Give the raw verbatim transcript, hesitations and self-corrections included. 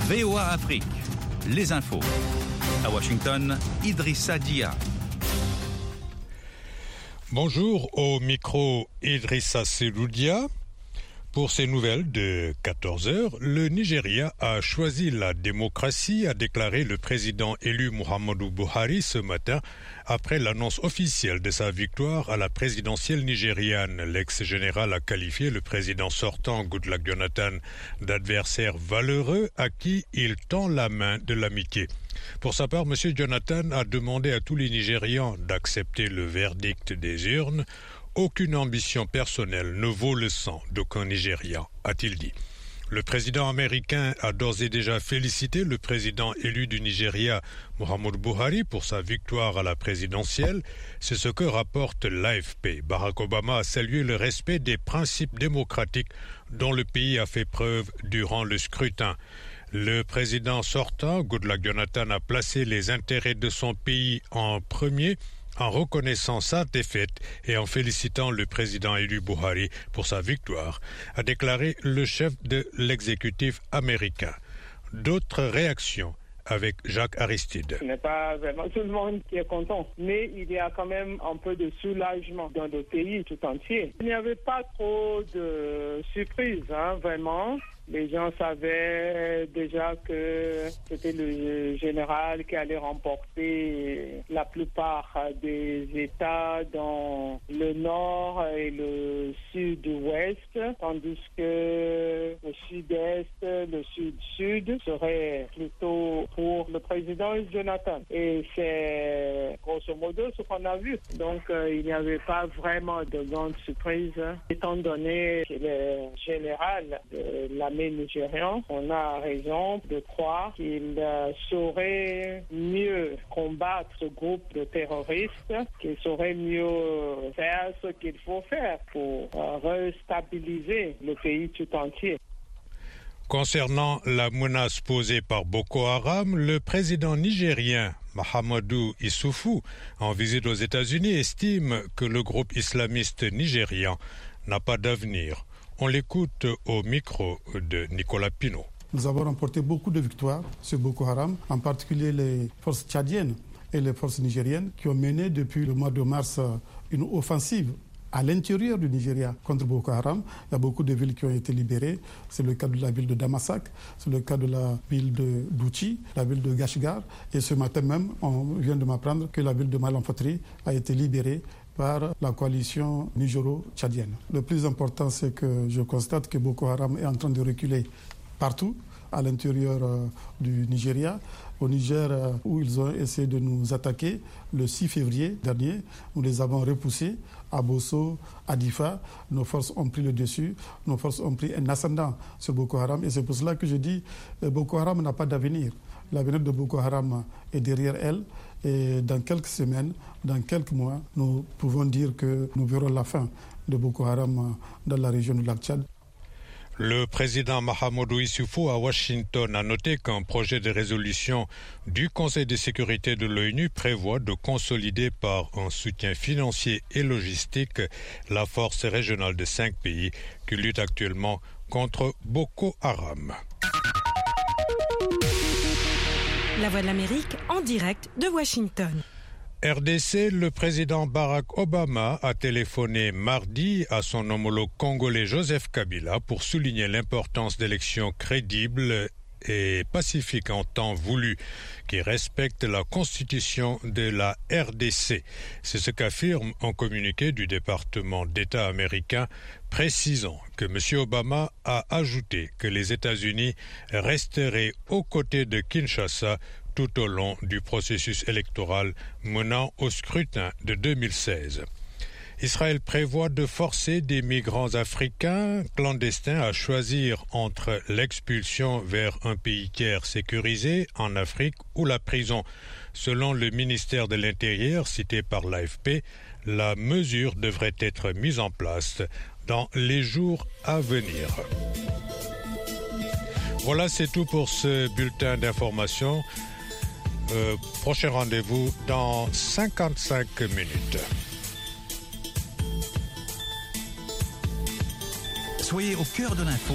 V O A Afrique, les infos. À Washington, Idrissa Dia. Bonjour, au micro Idrissa Seloudia. Pour ces nouvelles de quatorze heures, le Nigeria a choisi la démocratie, a déclaré le président élu Muhammadu Buhari ce matin après l'annonce officielle de sa victoire à la présidentielle nigériane. L'ex-général a qualifié le président sortant Goodluck Jonathan d'adversaire valeureux à qui il tend la main de l'amitié. Pour sa part, M. Jonathan a demandé à tous les Nigérians d'accepter le verdict des urnes. Aucune ambition personnelle ne vaut le sang d'aucun Nigérian, a-t-il dit. Le président américain a d'ores et déjà félicité le président élu du Nigeria, Muhammadu Buhari, pour sa victoire à la présidentielle. C'est ce que rapporte l'A F P. Barack Obama a salué le respect des principes démocratiques dont le pays a fait preuve durant le scrutin. Le président sortant, Goodluck Jonathan, a placé les intérêts de son pays en premier, en reconnaissant sa défaite et en félicitant le président élu Buhari pour sa victoire, a déclaré le chef de l'exécutif américain. D'autres réactions avec Jacques Aristide. Ce n'est pas vraiment tout le monde qui est content, mais il y a quand même un peu de soulagement dans le pays tout entier. Il n'y avait pas trop de surprises, hein, vraiment. Les gens savaient déjà que c'était le général qui allait remporter la plupart des États dans le nord et le sud-ouest, tandis que le sud-est, le sud-sud serait plutôt pour le président Jonathan. Et c'est grosso modo ce qu'on a vu. Donc euh, il n'y avait pas vraiment de grande surprise, hein, étant donné que le général de la nigérian, on a raison de croire qu'il euh, saurait mieux combattre ce groupe de terroristes, qu'il saurait mieux faire ce qu'il faut faire pour euh, restabiliser le pays tout entier. Concernant la menace posée par Boko Haram, le président nigérien Mahamadou Issoufou, en visite aux États-Unis, estime que le groupe islamiste nigérian n'a pas d'avenir. On l'écoute au micro de Nicolas Pinault. Nous avons remporté beaucoup de victoires sur Boko Haram, en particulier les forces tchadiennes et les forces nigériennes qui ont mené depuis le mois de mars une offensive à l'intérieur du Nigeria contre Boko Haram. Il y a beaucoup de villes qui ont été libérées. C'est le cas de la ville de Damasak, c'est le cas de la ville de Douchi, la ville de Gashgar. Et ce matin même, on vient de m'apprendre que la ville de Malanfotri a été libérée par la coalition nigéro-tchadienne. Le plus important, c'est que je constate que Boko Haram est en train de reculer partout à l'intérieur euh, du Nigeria. Au Niger, euh, où ils ont essayé de nous attaquer le six février dernier, nous les avons repoussés à Bosso, à Difa. Nos forces ont pris le dessus, nos forces ont pris un ascendant sur Boko Haram. Et c'est pour cela que je dis que Boko Haram n'a pas d'avenir. L'avenir de Boko Haram est derrière elle. Et dans quelques semaines, dans quelques mois, nous pouvons dire que nous verrons la fin de Boko Haram dans la région du lac Tchad. Le président Mahamadou Issoufou à Washington a noté qu'un projet de résolution du Conseil de sécurité de l'ONU prévoit de consolider par un soutien financier et logistique la force régionale de cinq pays qui luttent actuellement contre Boko Haram. La Voix de l'Amérique en direct de Washington. R D C, le président Barack Obama a téléphoné mardi à son homologue congolais Joseph Kabila pour souligner l'importance d'élections crédibles et pacifiques en temps voulu, qui respectent la constitution de la R D C. C'est ce qu'affirme un communiqué du département d'État américain, précisant que M. Obama a ajouté que les États-Unis resteraient aux côtés de Kinshasa tout au long du processus électoral menant au scrutin de deux mille seize. Israël prévoit de forcer des migrants africains clandestins à choisir entre l'expulsion vers un pays tiers sécurisé en Afrique ou la prison. Selon le ministère de l'Intérieur cité par l'A F P, la mesure devrait être mise en place dans les jours à venir. Voilà, c'est tout pour ce bulletin d'information. Euh, prochain rendez-vous dans cinquante-cinq minutes. Soyez au cœur de l'info.